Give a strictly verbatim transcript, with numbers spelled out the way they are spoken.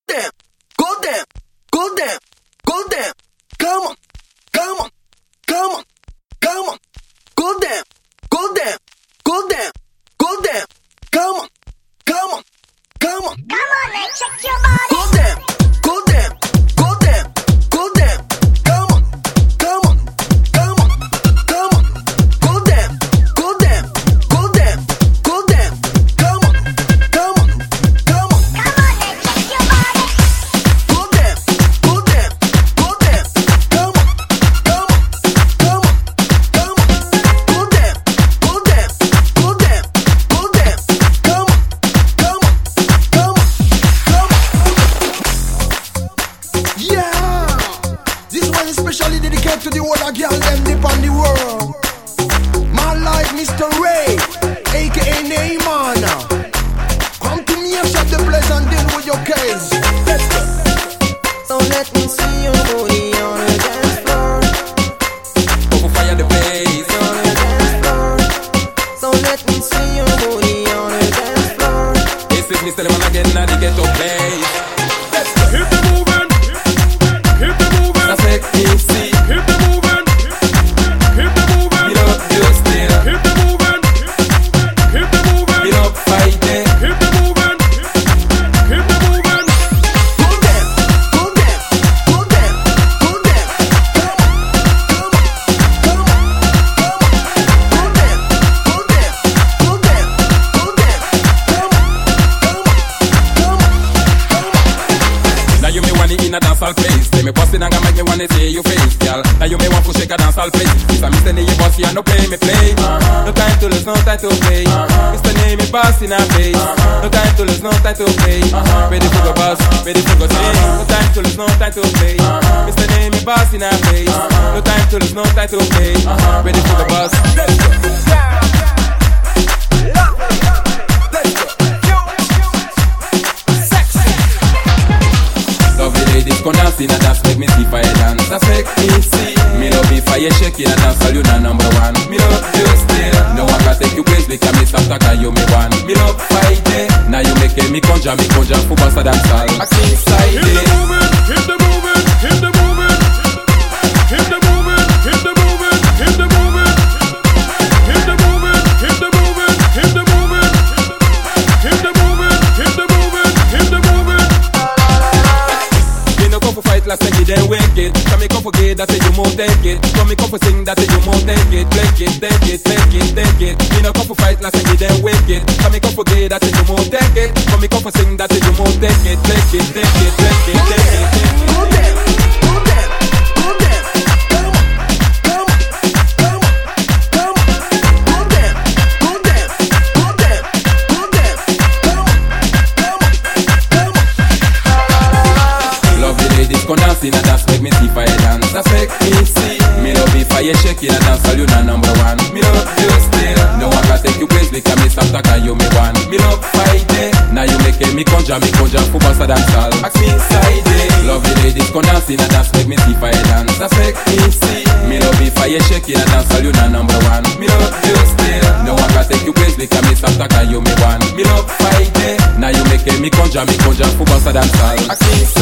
them, go them, go them, go them. Come on, come on, come on, come on. Go them, go them, go them, go them. Come on, come on, come on. Come on, man, check your body. Go them, go them, go them, go them. Come on, come on, come on, come on. Go them, go them, go them, go them. Come on, come on, come on. Come on, man, check your body. Go them, go them, go them. Come on, come on, come on, come on. Go them, go them, go them, go them. Come on, come on, come on, come on. Yeah, this one is specially dedicated to the whole of girl them deep on the world. My life, Mister Ray, aka Neyman. Come to me and shut the place and deal with your case. Let's go. So let me see your booty on the dance floor. Go fire the place. On the dance floor. So let me see your booty on the dance floor. This is Mister Lemon again, now they get to play. Keep the moving, keep the moving, That's make me see. keep the moving, keep the moving, Me not do still. keep the moving, keep the Me moving, not fighting. keep the moving, keep the moving. Go them, go them, go them, go them. Come on, come on, come on, come on. Go them, go them, go them, go them. Come on, come on, come on, come on. Now you me want it in a dancehall place. Say me bustin' and make me wanna see your face, girl. Now you me want to shake a dancehall place. If I'm Mister Name, boss, you no play me play. Uh-huh. No time to lose, no time to play. Uh-huh. Mister Name, me boss in a place. Uh-huh. No time to lose, no time to play. Uh-huh. Ready for go boss, ready for go sing. No time to lose, no time to play. Uh-huh. Mister Name, me boss in a place. Uh-huh. No time to lose, no time to play. Uh-huh. Ready for go boss. Let's go. Love the ladies come dancing and dance, make me see fire dance. That's make me see. Me love if fire shaking and dance, all you know number one. Me love you still. No one can take you place because me stop talk and you me one. Me love fighting. Now you make me conjure, me conjure for bossa dance all. I see inside Keep the it. moving, keep the moving, keep the moving, keep the moving, keep the moving, keep the moving, keep the moving, keep the moving, keep the moving, keep the moving, keep the moving, keep the moving. Me no come for fight last time you then wake it. Come me come for gay that say you won't take it. Come me come for sing that say you won't take it. Take it, take it, take it, take it. Me no come for fight last time you then wake it. Come me come for gay that say you won't take it. Come me come for sing that say you won't take it. Take it, take it, take it, take it, take it. Go them, go them, go them. Come on, come on, come on, come on. Go them, go them, go them, go them. Come on, come on, come on. Love the ladies come dancing and dance, make me see fire dance. That's make me see. Me love the fire shaking and dance, all you know number one. Me love you still. No one can take you place because me stop talk and you me one. Me love fighting. Now you make me conjure, me conjure for bossa dance all. Ask me inside it. Love the ladies come dancing and dance, make me see fire dance. That's make me see. Me love the fire shaking and dance, all you know number one. Me love you still. No one can take you place because me stop talk and you me one. Me love fighting. Now you make me conjure, me conjure for bossa dance all. Ask me inside